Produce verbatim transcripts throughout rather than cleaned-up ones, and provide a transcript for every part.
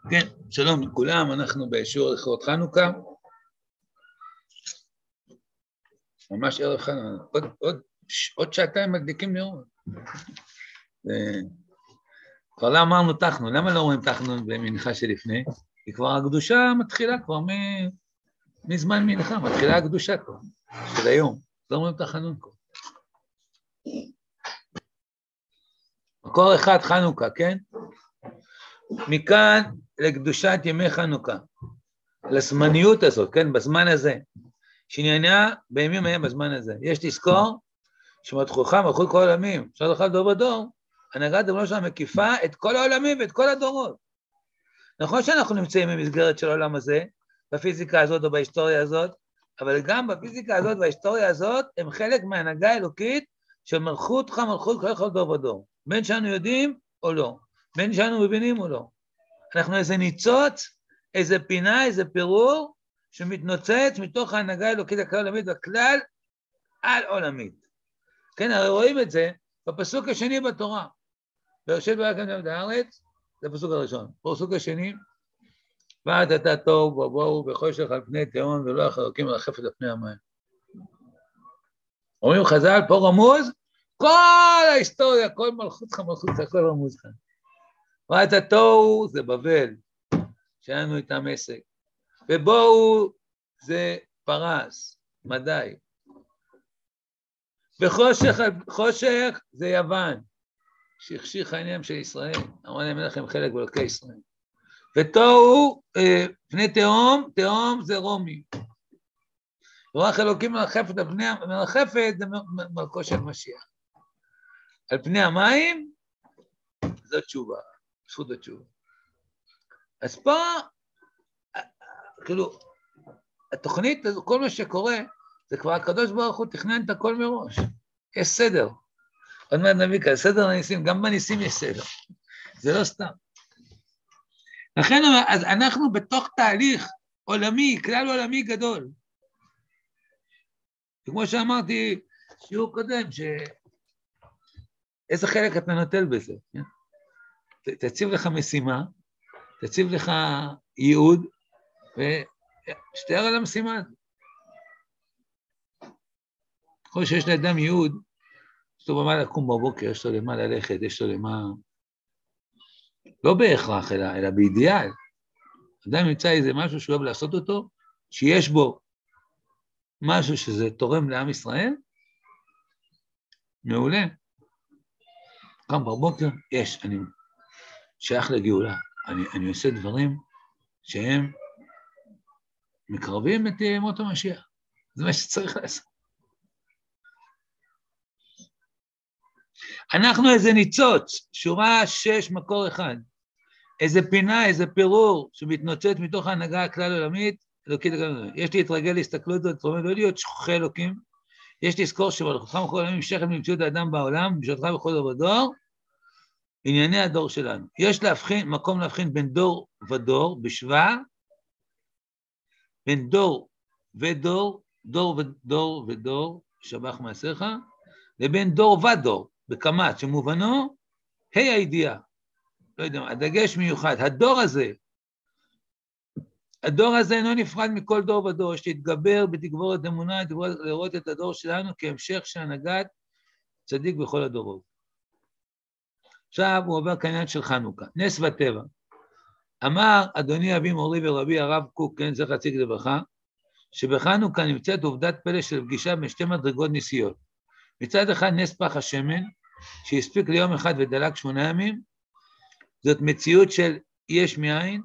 כן, שלום לכולם, אנחנו בשיעור לכבוד חנוכה. ממש ערב חנוכה, עוד, עוד, עוד שעתיים מדליקים נרות. כבר לא אמרנו תחנון, למה לא רואים תחנון במנחה שלפני? כי כבר הקדושה מתחילה כבר מ... מזמן מנחה, מתחילה הקדושה כבר, של היום. לא רואים תחנון כבר. מקור אחד חנוכה, כן? מכאן לקדושת ימי חנוכה, לזמניות הזאת, כן, בזמן הזה, שעניינה בימים ההם בזמן הזה. יש לזכור שמלכותך מלכות כל העולמים, אפשר לך דור בדור, הנהגת דמות שלה מקיפה את כל העולמים ואת כל הדורות. נכון שאנחנו נמצאים במסגרת של העולם הזה, בפיזיקה הזאת או בהיסטוריה הזאת, אבל גם בפיזיקה הזאת וההיסטוריה הזאת, הם חלק מהנהגה האלוקית של מלכותך מלכות כל כל דור בדור, בין שאנו יודעים או לא. בין שאנו מבינים או לא. אנחנו איזה ניצוץ, איזה פינה, איזה פירור, שמתנוצץ מתוך ההנהגה האלוקית הכלל עולמית, והכלל על עולמית. כן, הרי רואים את זה בפסוק השני בתורה. בראשית ברא אלוקים את הארץ, זה הפסוק הראשון. בפסוק השני, ואת אתה טוב ובואו בחושך על פני תהום, ולא החלוקים מרחפת על פני המים. אומרים חז"ל, פה רמוז, כל ההיסטוריה, כל מלכותך מלכותך, הכל רמוז כאן. ואת התוהו זה בבל, שהיה לנו איתם עסק, ובואו זה פרס, מדי, בחושך, חושך זה יוון, שהחשיך העניין של ישראל, אמרו להם אין לכם חלק באלוקי ישראל, ותוהו, אה, פני תהום, תהום זה רומי, רוח אלוקים מרחפת, על פני, מרחפת זה מלכו של משיח, על פני המים, זאת תשובה. זכות התשובה. אז פה, כאילו, התוכנית, כל מה שקורה, זה כבר הקדוש ברוך הוא תכנן את הכל מראש. יש סדר. עוד מעט נביא כאלה, סדר הניסים, גם בניסים יש סדר. זה לא סתם. לכן, אז אנחנו בתוך תהליך עולמי, כלל עולמי גדול. וכמו שאמרתי, שיעור קודם, ש... איזה חלק אתה נוטל בזה, כן? תציב לך משימה, תציב לך ייעוד, ושתאר על המשימה הזאת. כל שיש לאדם ייעוד, יש לו במה לקום בבוקר, יש לו למה ללכת, יש לו למה... לא בהכרח, אלא, אלא באידיאל. אדם ימצא איזה משהו שהוא אוהב לעשות אותו, שיש בו משהו שזה תורם לעם ישראל, מעולה. קם בבוקר, יש, אני... שייך לגאולה, אני, אני עושה דברים שהם מקרבים את מות המשיח, זה מה שצריך לעשות. אנחנו איזה ניצוץ, שורה שש מקור אחד, איזה פינה, איזה פירור שמתנוצץ מתוך ההנהגה הכלל עולמית, אלוקית הכלל עולמית. יש לי להתרגל להסתכלות הזאת, לא להיות שכוחי אלוקים, יש לזכור שמלכותך מלכות העולמים נמשכת ממציאות האדם בעולם, בשבילך בכל דור ודור, ענייני הדור שלנו. יש להבחין, מקום להבחין בין דור ודור, בשווה, בין דור ודור, דור ודור ודור, שבח מעשיך, לבין דור ודור, בקמת, שמובנו, היי הידיעה. לא יודע, הדגש מיוחד, הדור הזה, הדור הזה אינו נפרד מכל דור ודור, יש להתגבר בתגבורת אמונה, לראות את הדור שלנו כהמשך של הנהגת צדיק בכל הדורות. עכשיו הוא עובר כעניין של חנוכה, נס וטבע. אמר אדוני אבי מורי ורבי הרב קוק, כן, זכר צדיק לברכה, שבחנוכה נמצאת עובדת פלא של פגישה בין שתי מדרגות ניסיות. מצד אחד נס פח השמן, שהספיק ליום אחד ודלק שמונה ימים, זאת מציאות של יש מאין,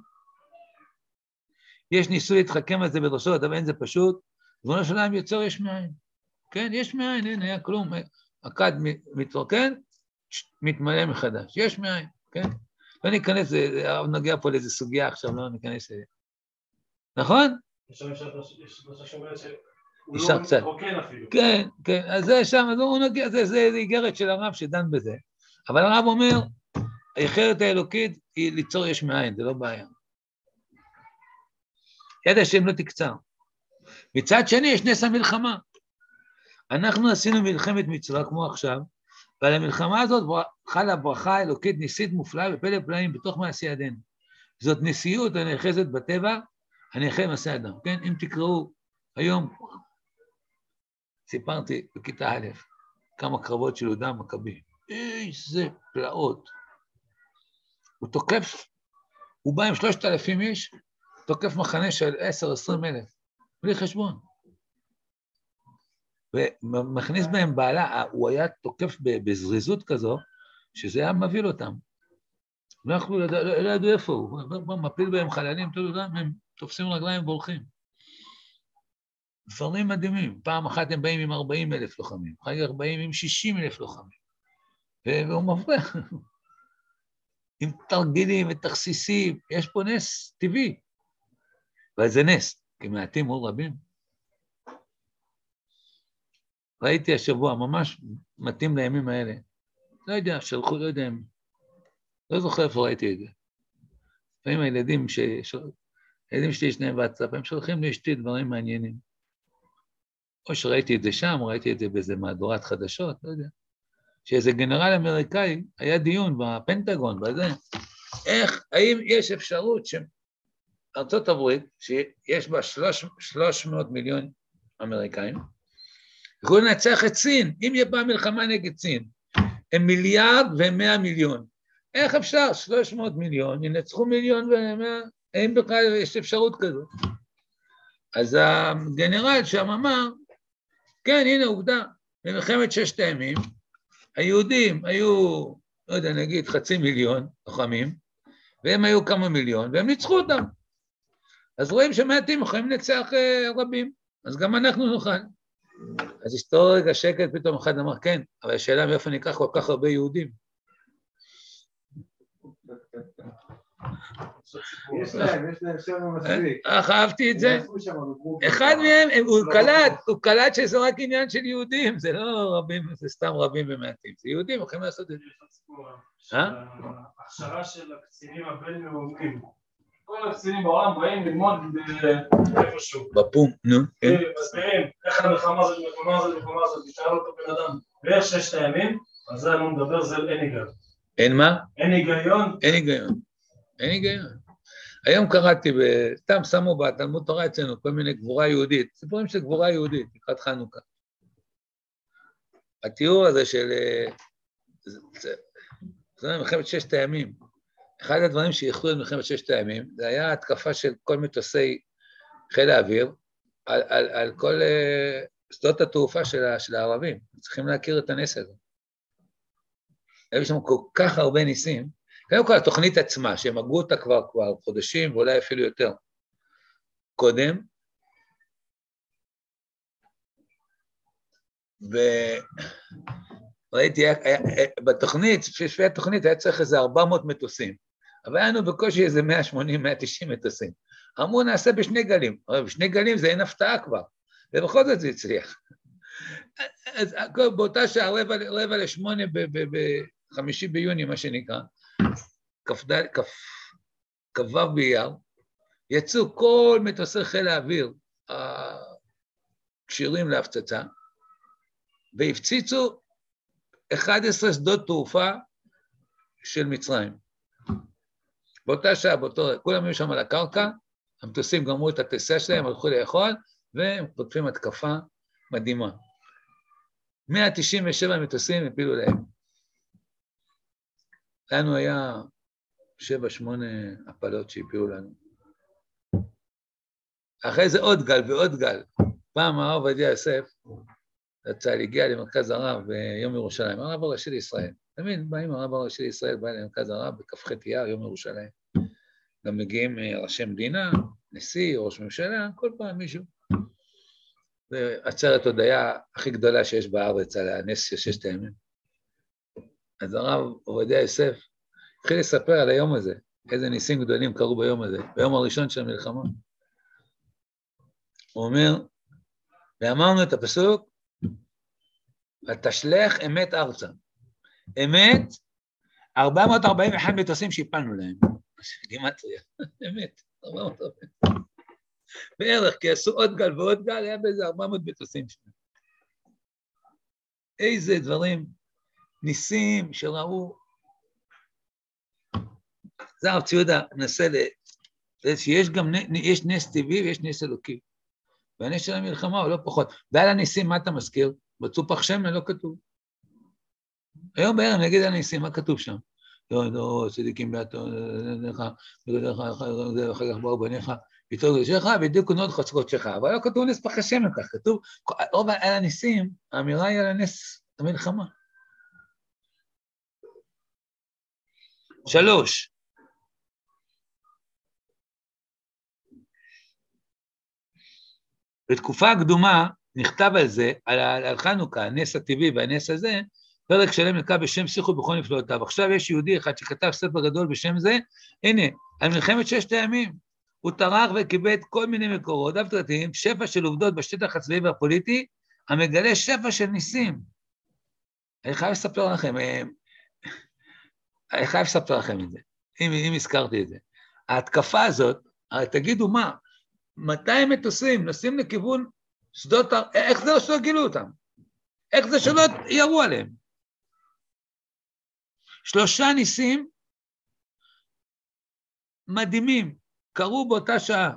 יש ניסוי להתחכם על זה בדרשות, אבל אין זה פשוט, ריבונו של עולם יוצר יש מאין. כן, יש מאין, אין, היה כלום, הכד מתרוקן, מתמלא מחדש, יש מאין, כן? לא ניכנס, הרב נוגע פה לאיזו סוגיה עכשיו, לא ניכנס אליה. נכון? יש שם שאומרת שהוא לא מתרוקן אפילו. כן, כן, אז זה שם, אז הוא נוגע, זה איגרת של הרב שדן בזה. אבל הרב אומר, היכולת האלוקית היא ליצור יש מאין, זה לא בעיה. יד השם לא תקצר. מצד שני יש נס המלחמה. אנחנו עשינו מלחמת מצווה כמו עכשיו, ועל המלחמה הזאת חלה ברכה אלוקית ניסית מופלאה ופלא פלאים בתוך מעשי ידינו. זאת נשיאות הנאחזת בטבע, הנאחה מעשה אדם, כן? אם תקראו היום, סיפרתי בכיתה א', כמה קרבות של יהודה המכבי, איזה פלאות. הוא תוקף, הוא בא עם שלושת אלפים איש, תוקף מחנה של עשר עשרים אלף, בלי חשבון. ומכניס בהם בעלה, הוא היה תוקף בזריזות כזו, שזה היה מביא אותם. לא יכלו, לא ידעו איפה הוא, הוא מפיל בהם חללים, הם תופסים רגליים והולכים. דברים מדהימים, פעם אחת הם באים עם ארבעים אלף לוחמים, אחר כך באים עם שישים אלף לוחמים, והוא מבריח, עם תרגילים ותכסיסים, יש פה נס טבעי, אבל זה נס, כי מעטים מול רבים. ראיתי השבוע, ממש מתאים לימים האלה, לא יודע, שלחו, לא יודע, לא זוכר איפה ראיתי את זה. לפעמים הילדים, ש... הילדים שלי שניהם וואטסאפ, הם שולחים לאשתי דברים מעניינים. או שראיתי את זה שם, ראיתי את זה באיזה מהדורת חדשות, לא יודע. שאיזה גנרל אמריקאי, היה דיון בפנטגון, בזה, איך, האם יש אפשרות שארצות הברית, שיש בה שלוש מאות מיליון אמריקאים, יכולים לנצח את סין, אם יהיה בה מלחמה נגד סין, הם מיליארד ומאה מיליון. איך אפשר? שלוש מאות מיליון, ינצחו מיליון ומאה, האם בכלל יש אפשרות כזאת? אז הגנרל שם אמר, כן, הנה עובדה, במלחמת ששת הימים, היהודים היו, לא יודע, נגיד חצי מיליון לוחמים, והם היו כמה מיליון, והם ניצחו אותם. אז רואים שמעטים יכולים לנצח רבים, אז גם אנחנו נוכל. אז יסתור רגע שקט, פתאום אחד אמר, כן, אבל השאלה מאיפה ניקח כל כך הרבה יהודים. יש להם, יש להם שם מספיק. איך אהבתי את זה? אחד מהם, הוא קלט, הוא קלט שזה רק עניין של יהודים, זה לא רבים, זה סתם רבים ומעטים, זה יהודים, יכולים לעשות את זה. ההכשרה של הקצינים הבינלאומיים. כל הקצינים בעולם באים ללמוד איפשהו. בפום, נו. מסבירים איך המלחמה הזאת, המלחמה הזאת, המלחמה הזאת, תשאל אותו בן אדם, בערך ששת הימים, על זה אני לא מדבר, זה אין היגיון. אין מה? אין היגיון. אין היגיון. אין היגיון. היום קראתי, סתם שמו בתלמוד תורה אצלנו כל מיני גבורה יהודית, סיפורים של גבורה יהודית, לקראת חנוכה. התיאור הזה של, זה מלחמת ששת הימים, אחד הדברים שייחדו את מלחמת ששת הימים, זה היה התקפה של כל מטוסי חיל האוויר, על, על, על כל שדות התעופה של, של הערבים, צריכים להכיר את הנס הזה. היו שם כל כך הרבה ניסים, קודם כל התוכנית עצמה, שהם הגו אותה כבר, כבר חודשים, ואולי אפילו יותר. קודם, וראיתי, בתוכנית, בשביל התוכנית היה צריך איזה ארבע מאות מטוסים, אבל היה לנו בקושי איזה מאה שמונים עד מאה תשעים מטוסים. אמרו, נעשה בשני גלים, אבל בשני גלים זה אין הפתעה כבר, ובכל זאת זה הצליח. אז באותה שעה, רבע, רבע לשמונה, בחמישי ביוני, מה שנקרא, כ"ו באייר, יצאו כל מטוסי חיל האוויר הקשירים להפצצה, והפציצו אחד עשר שדות תעופה של מצרים. באותה שעה, באותו, כולם היו שם על הקרקע, המטוסים גמרו את הטיסה שלהם, הלכו לאכול, והם פותחים התקפה מדהימה. מאה תשעים ושבע מטוסים הפילו להם. לנו היה שבע, שמונה הפלות שהפילו לנו. אחרי זה עוד גל ועוד גל. פעם הרב עובדיה יוסף, הצהל הגיע למרכז הרב ביום ירושלים, הרב הראשי לישראל. תמיד באים הרב הראשי לישראל, בא למרכז הרב בכ"ח אייר, יום ירושלים. גם מגיעים ראשי מדינה, נשיא, ראש ממשלה, כל פעם מישהו. ועצרת הודיה הכי גדולה שיש בארץ על הנס של ששת הימים. אז הרב עובדיה יוסף התחיל לספר על היום הזה, איזה ניסים גדולים קרו ביום הזה, ביום הראשון של המלחמה. הוא אומר, ואמרנו את הפסוק, ותשלח אמת ארצה. אמת, ארבע מאות ארבעים ואחד מטוסים שהפלנו להם. גימטריה, אמת, ארבע מאות ארבעים. בערך, כי עשו עוד גל ועוד גל, היה באיזה ארבע מאות מטוסים שם. איזה דברים, ניסים שראו. זה הרב ציודה נסה ל... שיש גם, יש נס טבעי ויש נס אלוקי. והנס של המלחמה הוא לא פחות. ועל הניסים, מה אתה מזכיר? בצופח שמן לא כתוב. היום בערב נגיד על הניסים, מה כתוב שם? לא, לא, צדיקים בעתו, לך, בגדרך, אחר כך באו בניך, ביתו גדשך, בדיוק נוד חצרות שלך. אבל לא כתוב נס פח השמן כך, כתוב, רוב על הניסים, האמירה היא על הנס המלחמה. שלוש. בתקופה הקדומה נכתב על זה, על, על חנוכה, הנס הטבעי והנס הזה, פרק שלם נקרא בשם שיחו בכל נפלאותיו. עכשיו יש יהודי אחד שכתב ספר גדול בשם זה, הנה, על מלחמת ששת הימים, הוא טרח וקיבל כל מיני מקורות, אבטרתיים, שפע של עובדות בשטח הצבאי והפוליטי, המגלה שפע של ניסים. אני חייב לספר לכם, אני חייב לספר לכם את זה, אם, אם הזכרתי את זה. ההתקפה הזאת, תגידו מה, מאתיים מטוסים נוסעים לכיוון שדות, איך זה שלא גילו אותם? איך זה שלא ירו עליהם? שלושה ניסים מדהימים, קרו באותה שעה.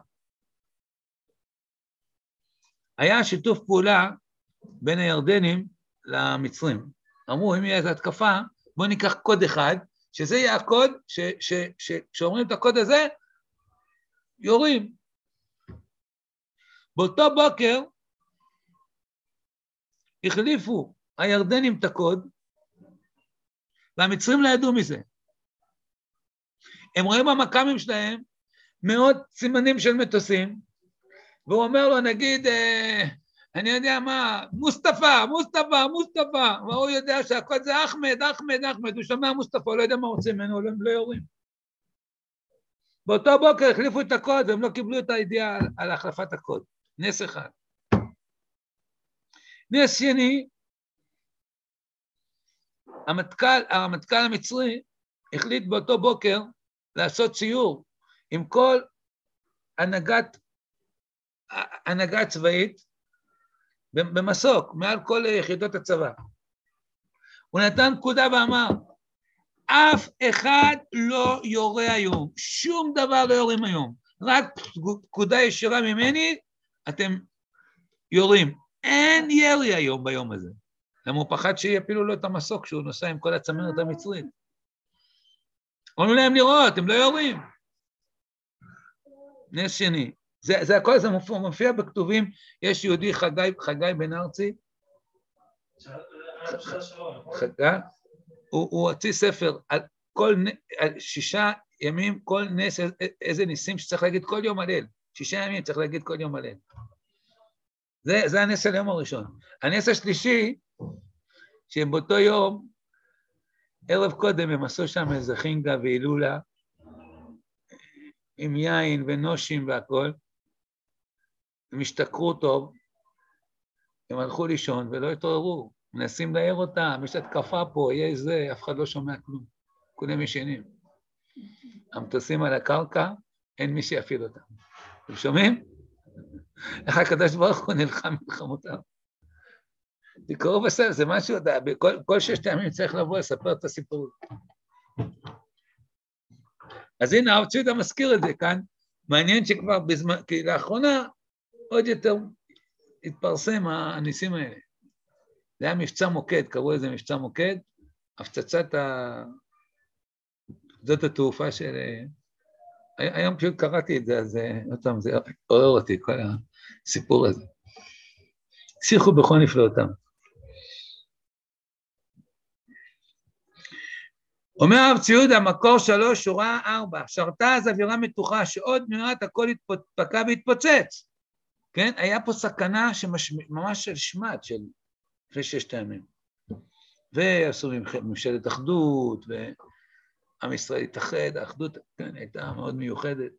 היה שיתוף פעולה בין הירדנים למצרים. אמרו, אם יהיה איזו התקפה, בואו ניקח קוד אחד, שזה יהיה הקוד, כשאומרים את הקוד הזה, יורים. באותו בוקר, החליפו הירדנים את הקוד, והמצרים לא ידעו מזה. הם רואים במקמים שלהם מאות סימנים של מטוסים, והוא אומר לו, נגיד, אה, אני יודע מה, מוסטפא, מוסטפא, מוסטפא, והוא יודע שהקוד זה אחמד, אחמד, אחמד, הוא שומע מוסטפא, הוא לא יודע מה רוצים ממנו, הם לא יורים. באותו בוקר החליפו את הקוד, והם לא קיבלו את הידיעה על, על החלפת הקוד. נס אחד. נס שני, המטכ"ל, המטכ"ל המצרי החליט באותו בוקר לעשות ציור עם כל הנהגת, הנהגה צבאית במסוק, מעל כל יחידות הצבא. הוא נתן פקודה ואמר, אף אחד לא יורה היום, שום דבר לא יורים היום, רק פקודה ישירה ממני, אתם יורים. אין ירי היום ביום הזה. למה הוא פחד שיפילו לו את המסוק שהוא נוסע עם כל הצמרת המצרית. אמרו להם לראות, הם לא יורים. נס שני. זה, זה הכל, זה מופיע, מופיע בכתובים, יש יהודי חגי, חגי בן ארצי. חגי, הוא, הוא הוציא ספר על כל, על שישה ימים, כל נס, איזה ניסים שצריך להגיד כל יום הלל. שישה ימים צריך להגיד כל יום הלל. זה, זה הנס של היום הראשון. הנס השלישי, שהם באותו יום, ערב קודם הם עשו שם איזה חינגה והילולה, עם יין ונושים והכל, הם השתכרו טוב, הם הלכו לישון ולא התעוררו, מנסים להעיר אותם, יש התקפה פה, יהיה זה, אף אחד לא שומע כלום, כולם ישנים. המטוסים על הקרקע, אין מי שיפיל אותם. אתם שומעים? איך הקדוש ברוך הוא נלחם מלחמותם. תקראו בסדר, זה משהו, כל, כל ששת הימים צריך לבוא לספר את הסיפור. אז הנה, הרב ציודה מזכיר את זה כאן, מעניין שכבר בזמן, כי לאחרונה עוד יותר התפרסם הניסים האלה. זה היה מבצע מוקד, קראו לזה מבצע מוקד, הפצצת ה... זאת התעופה של... היום פשוט קראתי את זה, אז אותם, זה עורר אותי, כל הסיפור הזה. שיחו בכל נפלאותם. אומר הרב ציודה, מקור שלוש, שורה ארבע, שרתה אז אווירה מתוחה, שעוד מעט הכל התפקע והתפוצץ. כן? היה פה סכנה שממש של שמד, של אחרי ששת הימים. ועשו ממשלת אחדות, ועם ישראל התאחד, האחדות כן, הייתה מאוד מיוחדת.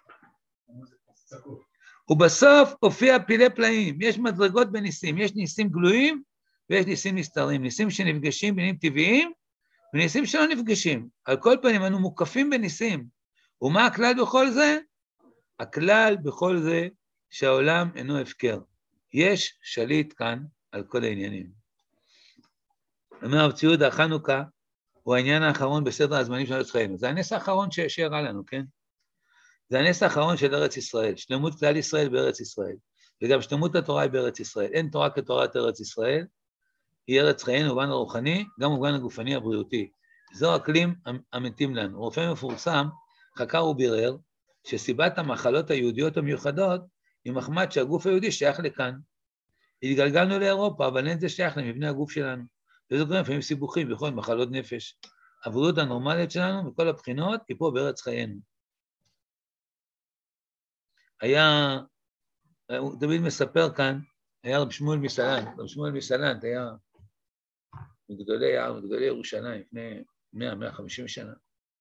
ובסוף הופיע פילי פלאים, יש מדרגות בניסים, יש ניסים גלויים ויש ניסים נסתרים, ניסים שנפגשים בנים טבעיים, וניסים שלא נפגשים. על כל פנים, אנו מוקפים בניסים. ומה הכלל בכל זה? הכלל בכל זה שהעולם אינו הפקר. יש שליט כאן על כל העניינים. אומר הרב ציודה, חנוכה, הוא העניין האחרון בסדר הזמנים של ארץ חיינו. זה הנס האחרון שאירע לנו, כן? זה הנס האחרון של ארץ ישראל, שלמות כלל ישראל בארץ ישראל, וגם שלמות התורה היא בארץ ישראל. אין תורה כתורת ארץ ישראל, היא ארץ חיינו, ובן הרוחני, גם ובן הגופני הבריאותי. זו אקלים המתאים לנו. רופא מפורסם חקר ובירר שסיבת המחלות היהודיות המיוחדות היא מחמת שהגוף היהודי שייך לכאן. התגלגלנו לאירופה, אבל אין זה שייך למבנה הגוף שלנו. וזה גורם לפעמים סיבוכים, בכל מחלות נפש. הבריאות הנורמלית שלנו, מכל הבחינות, היא פה בארץ חיינו. היה, דוד מספר כאן, היה רב שמואל מסלנט, רב שמואל מסלנט היה מגדולי העם, מגדולי ירושלים, לפני מאה, מאה וחמישים שנה.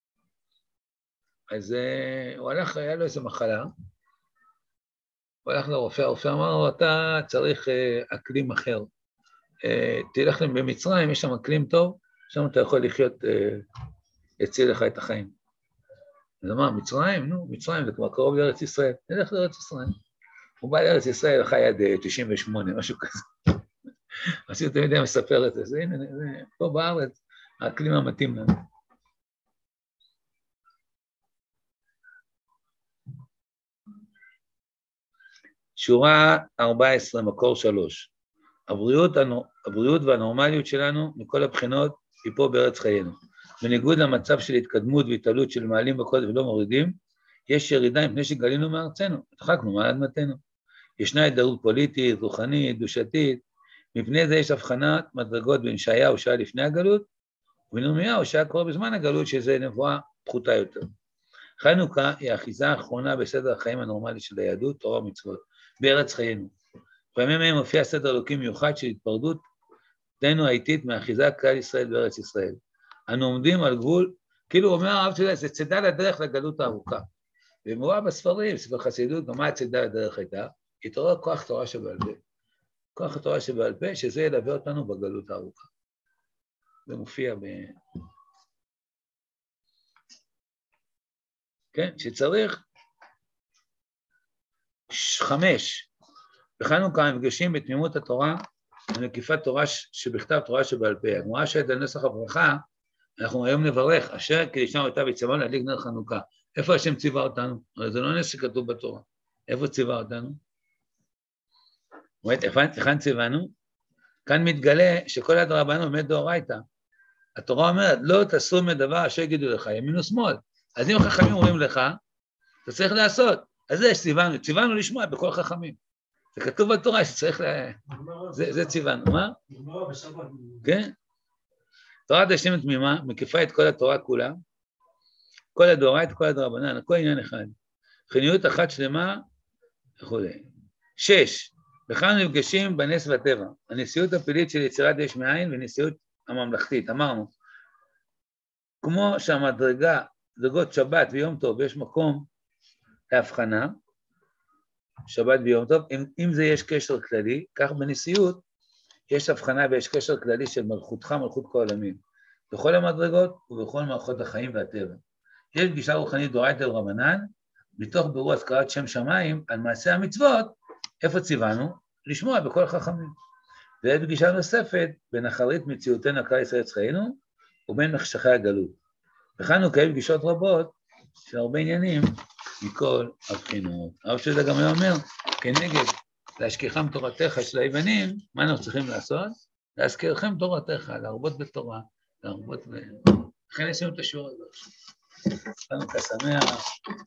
אז uh, הוא הלך, היה לו איזו מחלה, הוא הלך לרופא, הרופא אמר לו, אתה צריך uh, אקלים אחר. Uh, תלך להם במצרים, יש שם אקלים טוב, שם אתה יכול לחיות, uh, יציל לך את החיים. אז אמר, מצרים? נו, מצרים זה כבר קרוב לארץ ישראל, נלך לארץ ישראל. הוא בא לארץ ישראל, חי עד תשעים ושמונה, משהו כזה. אז הוא תמיד היה מספר את זה, זה הנה, זה, פה בארץ, האקלים המתאים לנו. שורה ארבע עשרה, מקור שלוש. הבריאות, הבריאות והנורמליות שלנו, מכל הבחינות, היא פה בארץ חיינו. בניגוד למצב של התקדמות והתעלות של מעלים בקודש ולא מורידים, יש ירידה מפני שגלינו מארצנו, התרחקנו מעל אדמתנו. ישנה הידרדרות פוליטית, רוחנית, קדושתית, מפני זה יש הבחנת מדרגות בין ישעיהו שהיה לפני הגלות, ובין ירמיהו שהיה קורה בזמן הגלות, שזה נבואה פחותה יותר. חנוכה היא האחיזה האחרונה בסדר החיים הנורמלי של היהדות, תורה ומצוות, בארץ חיינו. בימים מהם מופיע סדר אלוקים מיוחד של התפרדות דנו האיטית מאחיזה כלל ישראל בארץ ישראל. אנו עומדים על גבול, כאילו אומר הרב שלה, זה צידה לדרך לגלות הארוכה. ומובא בספרים, ספר חסידות, גם מה הצידה לדרך הייתה? התעורר כוח תורה שבעל פה. כוח התורה שבעל פה, שזה ילווה אותנו בגלות הארוכה. זה מופיע ב... כן, שצריך חמש. בחנוכה המפגשים בתמימות התורה, ומקיפת תורה שבכתב תורה שבעל פה. הגמרא שאת על נוסח הברכה, אנחנו היום נברך, אשר קדישנו אותה וציוונו להדליק נר חנוכה. איפה השם ציווה אותנו? הרי זה לא נס שכתוב בתורה. איפה ציווה אותנו? רואה, היכן ציוונו? כאן מתגלה שכל הדרבנו עומד דאורייתא. התורה אומרת, לא תעשו מדבר אשר יגידו לך, ימין ושמאל. אז אם החכמים אומרים לך, אתה צריך לעשות. אז זה ציוונו, ציוונו לשמוע בכל חכמים. זה כתוב בתורה שצריך ל... זה, זה ציוונו, מה? כן? תורת השם התמימה מקיפה את כל התורה כולה, כל הדאורייתא, כל הדרבנן, כל עניין אחד. חיניות אחת שלמה וכו'. שש, בכאן נפגשים בנס והטבע, הנשיאות הפעילית של יצירת יש מאין ונשיאות הממלכתית, אמרנו, כמו שהמדרגה, דרגות שבת ויום טוב, יש מקום להבחנה, שבת ויום טוב, אם, אם זה יש קשר כללי, כך בנשיאות יש הבחנה ויש קשר כללי של מלכותך, מלכות כל עולמים, בכל המדרגות ובכל מערכות החיים והטבע. יש פגישה רוחנית דאורייתא רבנן, מתוך בירור הזכרת שם שמיים על מעשה המצוות, איפה ציוונו? לשמוע בכל חכמים. ויש פגישה נוספת בין אחרית מציאותנו כלל ישראל חיינו ובין מחשכי הגלות. בחנוכה יש פגישות רבות של הרבה עניינים מכל הבחינות. הרב שלה גם היה אומר, כנגד להשכיחם תורתך של היוונים, מה אנחנו צריכים לעשות? להזכירכם תורתך, להרבות בתורה, להרבות ב... לכן עשינו את השיעור הזה. חנוכה שמח.